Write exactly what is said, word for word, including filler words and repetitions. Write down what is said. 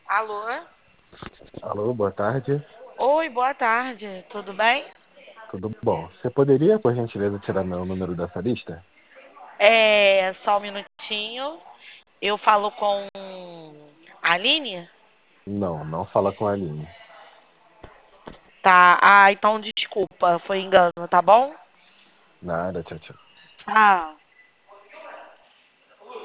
Alô? Alô, boa tarde. Oi, boa tarde. Tudo bem? Tudo bom? Você poderia, por gentileza, tirar meu número dessa lista? É, só um minutinho. Eu falo com a Aline? Não, não fala com a Aline. Tá. Ah, então desculpa, foi engano, tá bom? Nada, tchau, tchau. Ah.